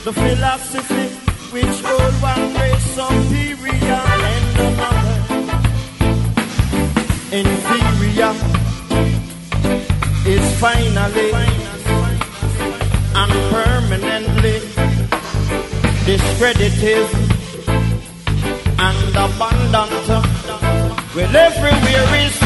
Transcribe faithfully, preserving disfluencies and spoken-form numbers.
The philosophy which hold one race superior and another inferior is finally and permanently discredited and abandoned. Well, everywhere is